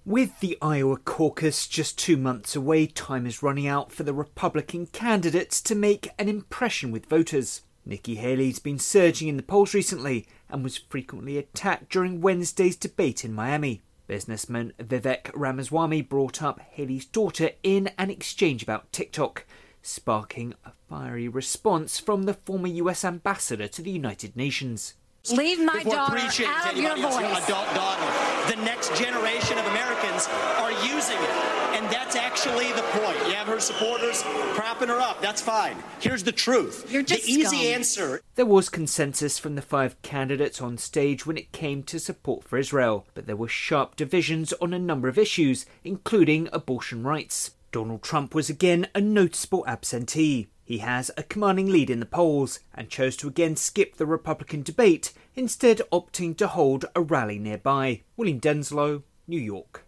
With the Iowa caucus just 2 months away, time is running out for the Republican candidates to make an impression with voters. Nikki Haley's been surging in the polls recently and was frequently attacked during Wednesday's debate in Miami. Businessman Vivek Ramaswamy brought up Haley's daughter in an exchange about TikTok, sparking a fiery response from the former US ambassador to the United Nations. Leave my daughter out of your voice. Adult daughter. The next generation of Americans are using it. And that's actually the point. You have her supporters propping her up. That's fine. Here's the truth. You're just the easy scum. answer. There was consensus from the 5 candidates on stage when it came to support for Israel, but there were sharp divisions on a number of issues, including abortion rights. Donald Trump was again a noticeable absentee. He has a commanding lead in the polls and chose to again skip the Republican debate, instead opting to hold a rally nearby. William Denslow, New York.